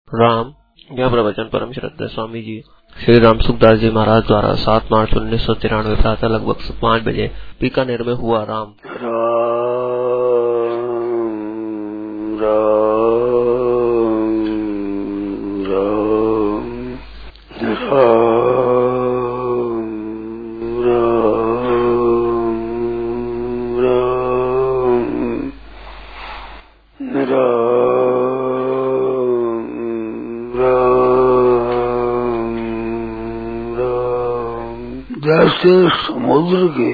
राम। यह प्रवचन परम श्रद्धेय स्वामी जी श्री राम सुखदास जी महाराज द्वारा 7 मार्च 1993 प्रातः लगभग 5 बजे बीकानेर में हुआ। राम जैसे समुद्र के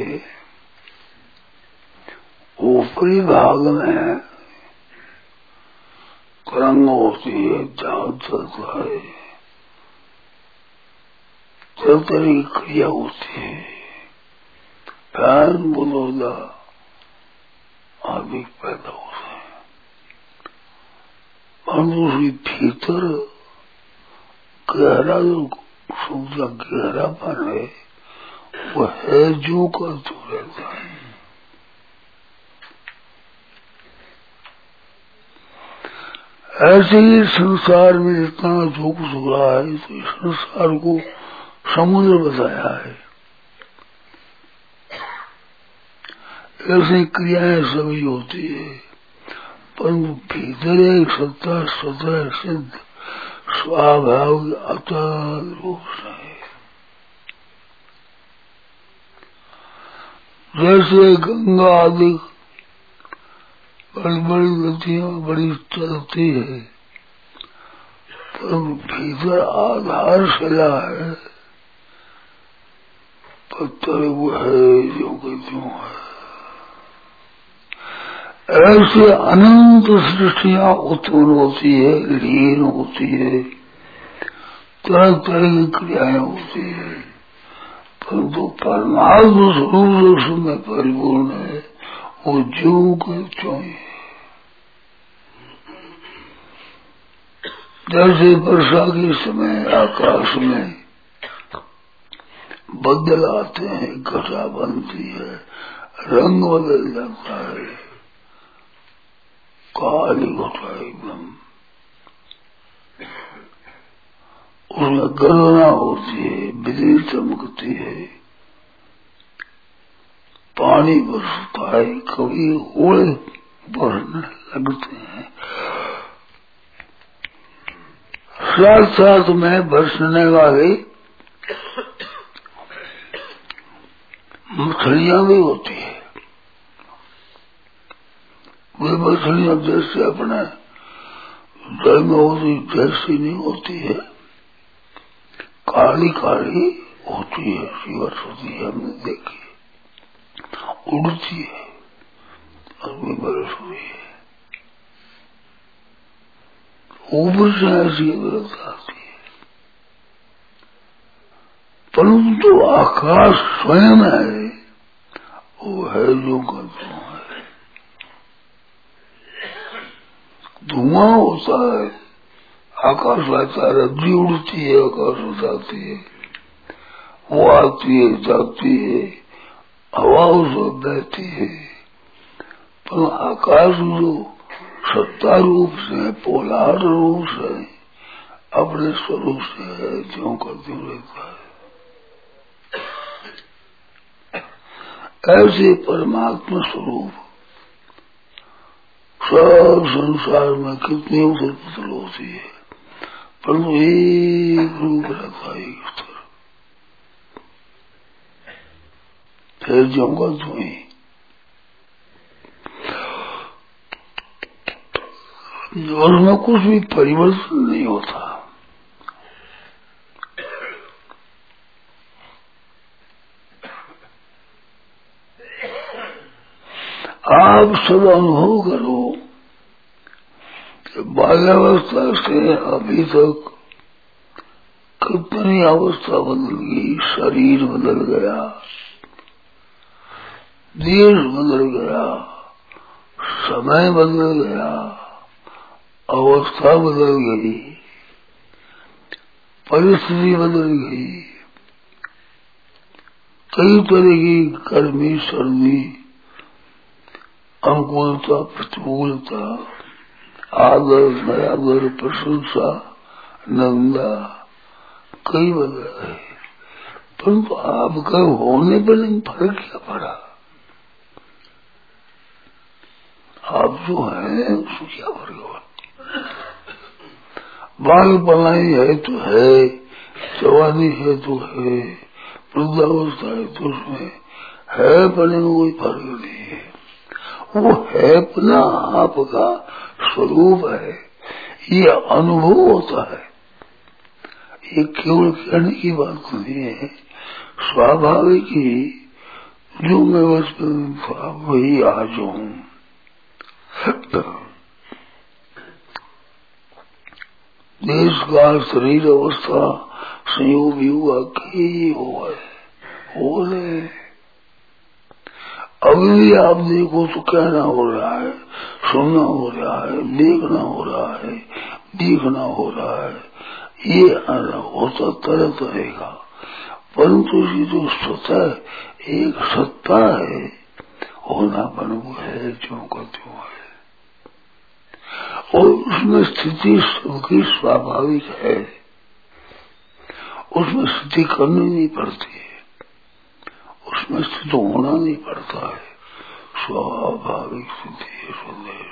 ऊपरी भाग में तरंग होती है, जहाज चलता है, तरह की क्रिया होती है, फैन बुलंदा आदि पैदा होते हैं। और दूसरी भीतर गहरा जो समुद्र गहरापन है वो है जो का जो रहता है। ऐसे ही संसार में जितना जो कुछ हो रहा है तो इस संसार को समुद्र बताया है। ऐसी क्रियाएं सभी होती है, परंतु भीतर एक सत्ता स्वतः सिद्ध स्वाभाविक अतः रूप से है। जैसे गंगा आदि बड़ी बड़ी नदियां बड़ी चलती है, पर भीतर आधारशिला है, पत्थर वो है जो कि त्यों है। ऐसे अनंत सृष्टियां उत्पन्न होती है, लीन होती है, तरह तरह की क्रियाएं होती है, परंतु परमात्म स्वरूप उसमें परिपूर्ण है, वो जो के त्यों है। जैसे वर्षा के समय आकाश में बदल आते हैं, घटा बनती है, रंग बदल जाता है, काली घटा एकदम, उसमें गर्जना होती है, बिजली चमकती है, पानी बरसता है, कभी ओले बरसने लगते हैं। साथ साथ में बरसने वाली मछलियां भी होती है। वे मछलियां जैसे अपने जल में होती जैसी नहीं होती है, काली काली होती है, शिवर होती है, हमने देखी, उड़ती है और भी बरस हुई है। ऊपर से ऐसी व्यवस्था आती है, परंतु आकाश स्वयं है, वो है जो का जो है। धुआं होता है, आकाश रहता है, रज्जु उड़ती है, आकाश हो जाती है, वो आती है जाती है, हवा उसमें बहती है, पर आकाश जो सत्ता रूप से, पोलार रूप से, अपने स्वरूप से है, ज्यों का त्यों रहता है। ऐसे परमात्मा स्वरूप सब संसार में कितनी उथल पुथल होती है, परंतु एक रूप रहता है, एक स्तर, फिर ज्यों का त्यों ही। और उसमें कुछ भी परिवर्तन नहीं होता। आप सब अनुभव करो कि बाल्यावस्था से अभी तक कितनी अवस्था बदल गई, शरीर बदल गया, देश बदल गया, समय बदल गया, अवस्था बदल गई, परिस्थिति बदल गई, कई तरह की गर्मी सर्दी, अनुकूलता प्रतिकूलता, आदर नयादर प्रशंसा नंदा कई बदल है, परंतु आपका होने पर नहीं फर्क क्या पड़ा? आप जो है उसको क्या फर्क हुआ? बाल बनाई है तो है, जवानी है तो है, वृद्धावस्था है तो उसमें है पने में कोई फर्क नहीं है। वो है अपना आपका स्वरूप है, ये अनुभव होता है, ये केवल कहने की बात नहीं है, स्वाभाविक ही जो मैं बचपन में था वही आज हूँ। देश काल शरीर अवस्था संयोग युवा की हो रहे। अभी भी आप देखो तो कहना हो रहा है, सुनना हो रहा है, देखना हो रहा है, दिखना हो रहा है, ये होता तरह तरह का, परंतु ये जो स्वतः एक सत्ता है, होना बन वो है जो का त्यों है, और उसमें स्थिति सबकी स्वाभाविक है, उसमें स्थिति करनी नहीं पड़ती है, उसमें स्थित होना नहीं पड़ता है, स्वाभाविक स्थिति है।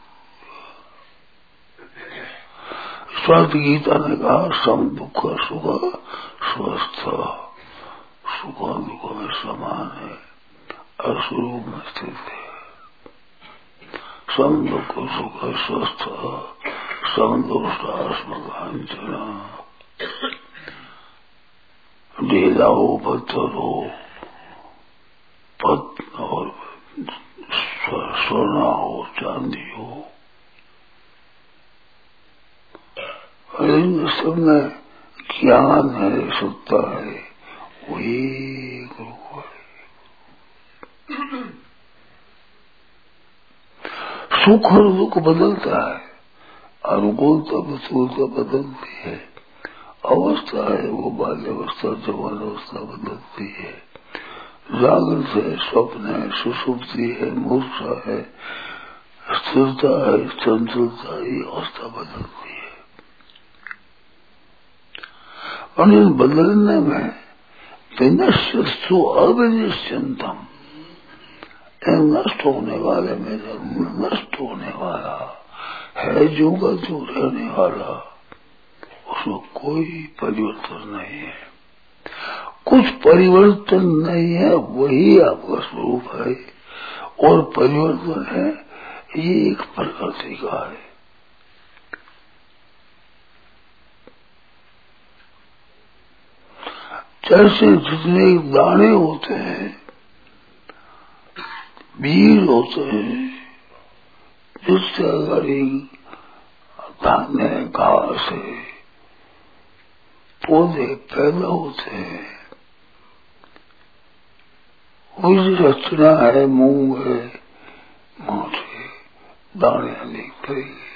स्वार्थ गीता ने कहा सम दुख सुख स्वस्थ, सुख दुख में समान है, अस्वरूप में स्थित है। सम दुख सुख स्वस्थ समदोषास्मकांचना ढीला हो पत्थर हो, पत्न और सोना हो चांदी हो, इन सब में ज्ञान है, सत्ता है, वही गुरु है। सुख और दुख बदलता है, अनुकूलता प्रतिकूलता बदलती है, अवस्था है वो बाल्यावस्था जवान अवस्था बदलती है, जागृत है, स्वप्न है, सुषुप्ति है, मूर्छा है, स्थिरता है, चंचलता, ये अवस्था बदलती है। और इन बदलने में विनश्यस्तु अविनिश्चिंतम, नष्ट होने वाले में नष्ट होने वाला है, जो का जो रहने वाला, उसमें कोई परिवर्तन नहीं है, कुछ परिवर्तन नहीं है, वही आपका स्वरूप है, और परिवर्तन है ये एक प्रकृति का है। जैसे जितने दाने होते हैं, बीज होते हैं, जिससे अगर एक धान्य घास है, पौधे पैदा होते हैं, वही रचना है, मूंग है, मोटे दाने निकलेंगे।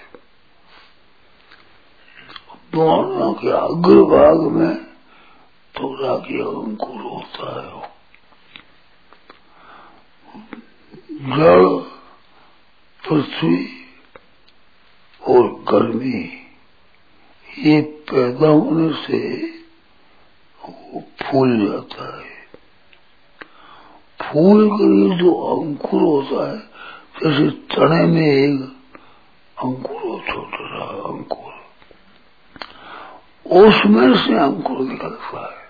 दोनों के अग्रभाग में थोड़ा की अंकुर होता है, जल, पृथ्वी और गर्मी, ये पैदा होने से वो फूल जाता है। फूल के जो अंकुर होता है, जैसे चने में एक अंकुर हो, छोटा सा अंकुर, उसमें से अंकुर निकलता है,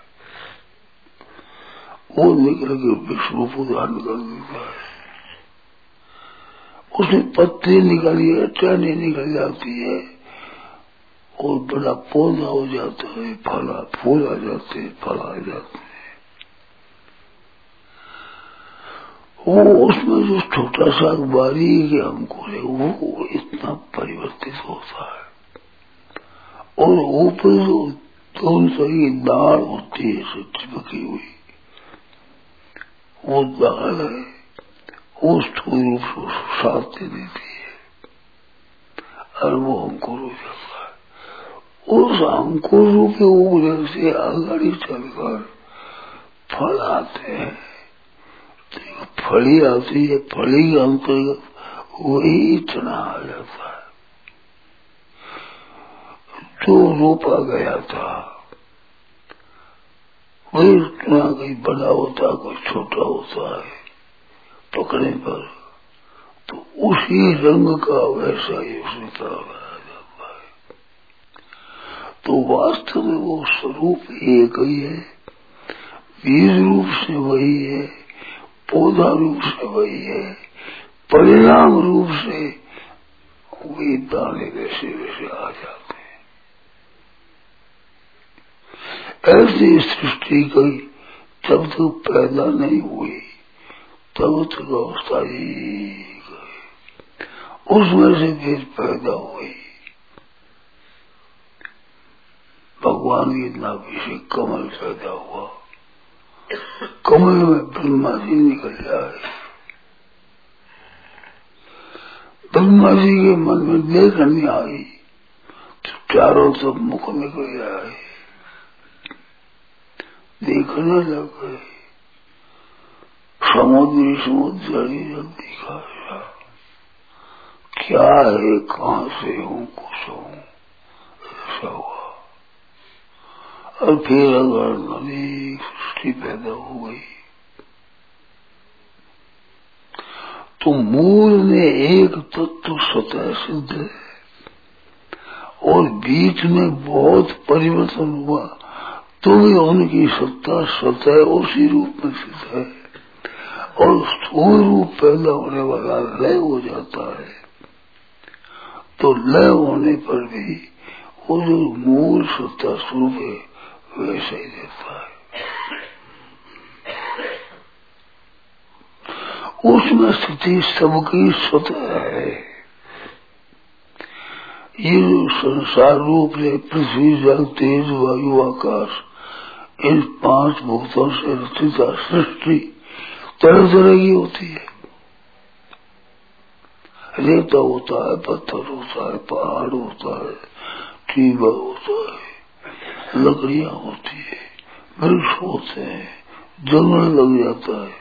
वो निकल के विश्व को धारण कर देता है, उसमें पत्ती निकली है, टहनी निकल जाती है, और बड़ा पौधा हो जाता है, फूल आ जाते हैं, फल आ जाते हैं। वो उसमें जो छोटा सा बारीक अंकुर है, वो इतना परिवर्तित होता है, और ऊपर जो दोनों सही दाल होती है चिपकी हुई, वो दाल है, वो स्थूल रूप से साथ दे देती है, और वो अंकुर हो जाता है। उस अंकुर रूप के उगने से आगाड़ी चलकर फल आते हैं, तो फली आती है, फली के अंतर्गत वही चना आ जाता है। जो रोपा गया था वही ना कहीं बड़ा होता है, कोई छोटा होता है, पकड़ने पर तो उसी रंग का वैसा ही उसमें लगाया जाता है। तो वास्तव में वो स्वरूप एक ही है, बीज रूप से वही है, पौधा रूप से वही है, परिणाम रूप से वे दाने वैसे वैसे आ जाते हैं। ऐसी सृष्टि कई जब तक पैदा नहीं हुई तब तक अवस्था ही गई, उसमें से फिर पैदा हुई। भगवान की नाभि से कमल पैदा हुआ, कमल में ब्रह्मा जी निकल जाए, ब्रह्मा जी के मन में देखने आई तो चारों तरफ मुख निकल जाए, देखने लग गए, समुद्र जब दिखा क्या है, कहाँ से हूँ, कुछ हूँ, ऐसा हुआ। और फिर अगर नदी सृष्टि पैदा हो गई तो मूल में एक तत्व स्वतः सिद्ध है और बीच में बहुत परिवर्तन हुआ तो भी उनकी सत्ता स्वतः उसी रूप में सिद्ध है और स्थूल रूप पैदा होने वाला लय हो जाता है। तो लय होने पर भी वो जो मूल सत्ता स्वरूप है वैसे ही रहता है। उसमें स्थिति सबकी स्वतः है। ये संसार रूप है, पृथ्वी जल तेज वायु आकाश, इन 5 भूतों से रचित सृष्टि तरह तरह की होती है। रेता होता है, पत्थर होता है, पहाड़ होता है, टीबा होता है, लकड़ियां होती है, वृक्ष होते हैं, जंगल लग जाता है,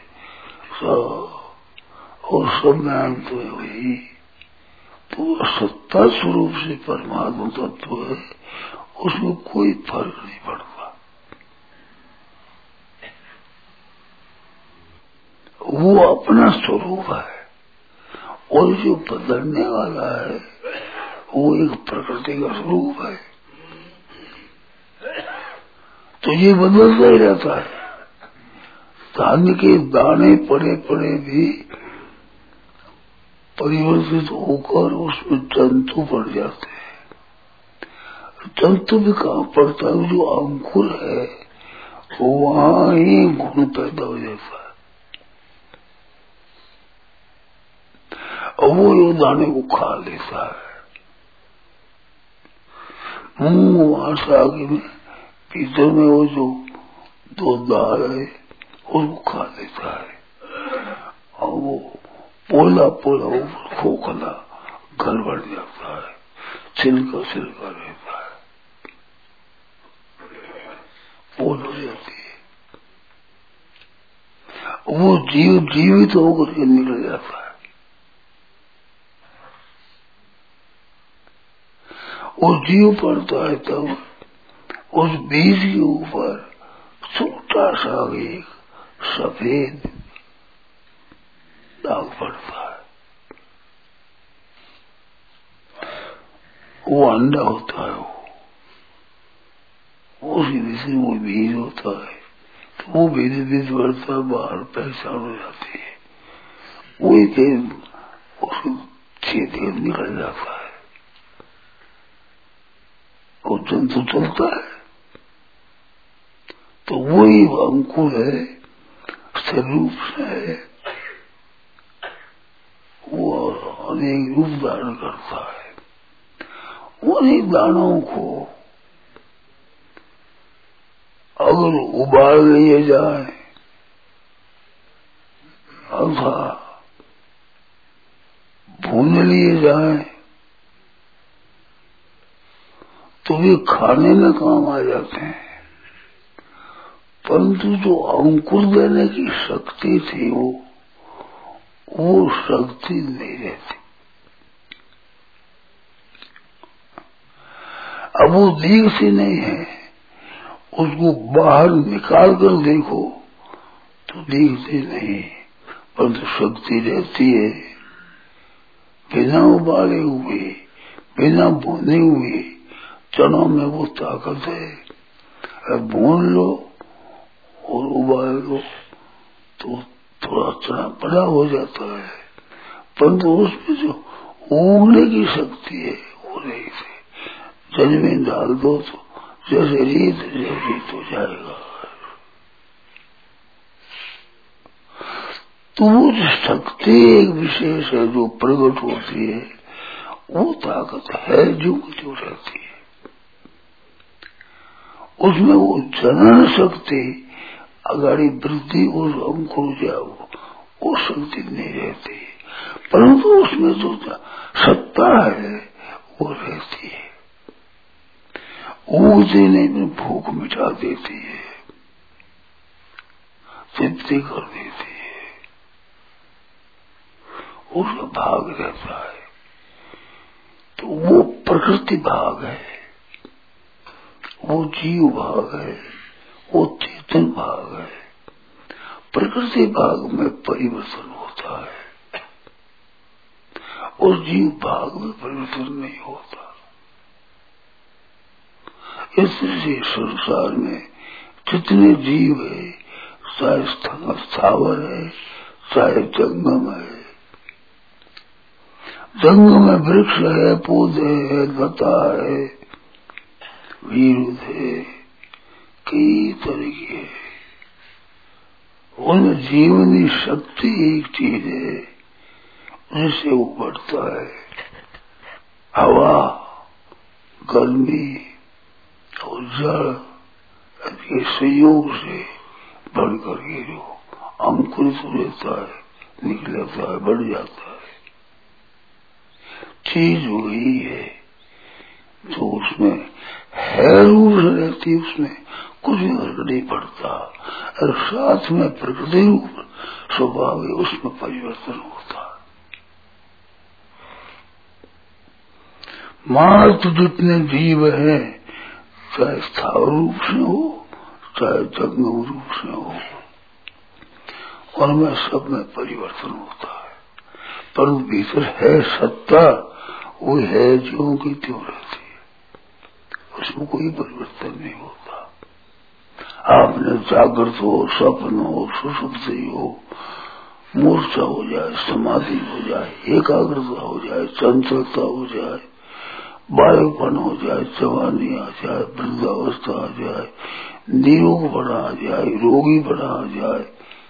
और सब में तो है वही। तो सत्ता स्वरूप से परमात्मा तत्व है, उसमें कोई फर्क नहीं पड़ता। वो अपना स्वरूप है और जो बदलने वाला है वो एक प्रकृति का स्वरूप है। तो ये बदलता ही रहता है। धान्य के दाने पड़े पड़े भी परिवर्तित होकर उसमें जंतु पड़ जाते हैं। जंतु भी कहाँ पड़ता है, जो अंकुर है वहाँ ही गुण पैदा हो जाता है और वो ये दाने को खा लेता है। मुंह वहां से आगे में भीतर में वो जो 2 दाल है उसको खा लेता है और वो पोला पोला ऊपर खोखला घर बढ़ जाता है, छिलका छिलका रहता है, पोल हो जाती है। वो जीव जीवित होकर के निकल जाता है। वो जीव पड़ता है तब उस बीज के ऊपर छोटा सा एक सफेद दाग पड़ता है। वो अंडा होता है, वो सीधे से वो बीज होता है। तो वो बीज बीज बढ़ता है, बाहर पहचान हो जाती है, वही फिर उसको छेद निकल जाता है। वो जंतु चलता है तो वही अंकुर है, स्वरूप से है, वो अनेक रूप धारण करता है। उन्हीं दानों को अगर उबाल लिए जाए अथवा भून लिए जाए तो वे खाने में काम आ जाते हैं, परंतु जो अंकुर देने की शक्ति थी वो शक्ति नहीं रहती। अब वो दिखती नहीं है, उसको बाहर निकाल कर देखो तो दिखती नहीं, परंतु शक्ति रहती है। बिना उबाले हुए, बिना भूने हुए चनों में वो ताकत है। अब भून लो और उबाल लो तो थोड़ा चना बड़ा हो जाता है, परंतु उसमें जो उगने की शक्ति है वो नहीं है। जल में डाल दो तो जैसे रीत हो जाएगा। तो वो जो शक्ति एक विशेष है जो प्रकट होती है, वो ताकत है जो रहती है। उसमें वो जनन शक्ति अगाड़ी वृद्धि और अंकुर जाओ वो शक्ति नहीं रहती, परंतु उसमें जो सत्ता है वो रहती है। ऊर्जे नहीं भूख मिटा देती है, तृप्ति कर देती है, उसका भाग रहता है। तो वो प्रकृति भाग है, वो जीव भाग है, वो चेतन भाग है। प्रकृति भाग में परिवर्तन होता है और जीव भाग में परिवर्तन नहीं होता। इसलिए संसार में जितने जीव है, चाहे स्थावर है चाहे जंगम है, जंगम में वृक्ष है, पौधे है, लता है, वीरुद है, कई तरह की है। उनमें जीवनी शक्ति एक चीज है, जिससे वो बढ़ता है। हवा, गर्मी और जल के संयोग से बढ़ करके जो अंकुरित रहता है, निकलता है, बढ़ जाता है। चीज वही है जो उसमें है, रूप रहती, उसमें कुछ भी फर्क नहीं पड़ता। और साथ में प्रकृति रूप स्वभाव है, उसमें परिवर्तन होता है। मात्र जितने जीव हैं, चाहे स्थावर रूप से हो चाहे जंगम रूप से हो, उनमें सब में परिवर्तन होता है। पर भीतर है सत्ता, वो है ज्यों की त्यों रहती है, उसमें कोई परिवर्तन नहीं होता। आपने जागृत हो, स्वप्न हो, सुषुप्ति हो, मूर्छा हो जाए, समाधि हो जाए, एकाग्रता हो जाए, चंचलता हो जाए, बालकपन हो जाए, जवानी आ जाए, वृद्धावस्था आ जाए, निरोग बना आ जाए, रोगी बना आ जाए,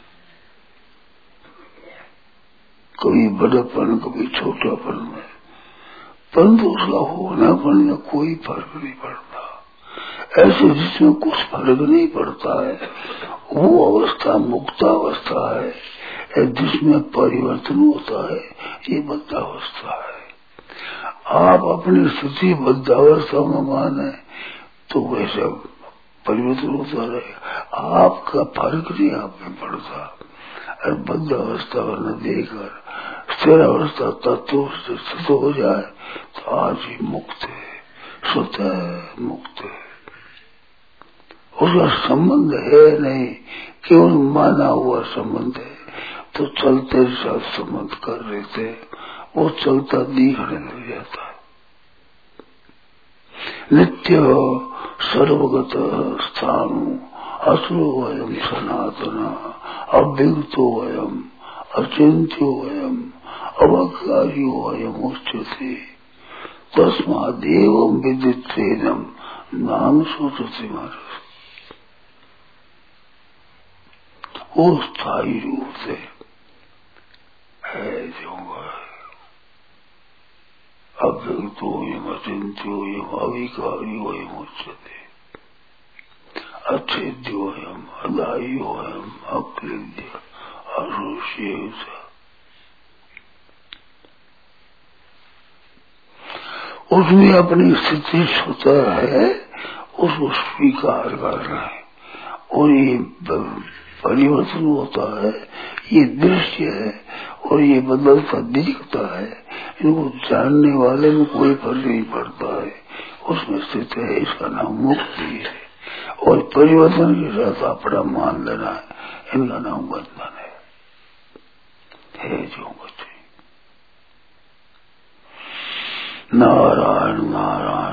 कभी बड़ेपन कभी छोटापन में, परंतु उसका होनापन में कोई फर्क नहीं पड़ता। ऐसे जिसमें कुछ फर्क नहीं पड़ता है, वो अवस्था मुक्तावस्था है। जिसमें परिवर्तन होता है, ये बद्धावस्था है। आप अपनी स्थिति बद्धावस्था में माने तो वैसे परिवर्तन होता रहेगा, आपका फर्क नहीं आप में पड़ता। और बद्धावस्था न देकर स्थिर अवस्था तत्व से स्थित हो जाए तो आज ही मुक्त है, स्वतः मुक्त है। उसका संबंध है नहीं, केवल माना हुआ संबंध है। तो चलते साथ संबंध कर रहे थे, वो चलता दिखने लग जाता है। नित्य सर्वगत स्थान असुरो वयम सनातन अव्यक्तो वयम अचिंत्यो वयम अवकार्यो वयम उच्यते तस्मादेव विदित्वेनम नाम सोचते महाराज। वो स्थायी रूप से है जो अव्यक्तो यम अचिंत्यो यम अविकार्यो यम उच्यते अच्छेद्यो यम अदायो यम अक्लिद्य अरुष्य। उसमें अपनी स्थिति स्वतः है, उसको स्वीकार कर रहे हैं। और ये परिवर्तन होता है, ये दृश्य है और ये बदलता दिखता है। इनको जानने वाले में कोई फर्क नहीं पड़ता है, उसमें स्थित है, इसका नाम मुक्ति है। और परिवर्तन के साथ अपना मान लेना है, इनका नाम बंधन है। जो बच्चे नारायण नारायण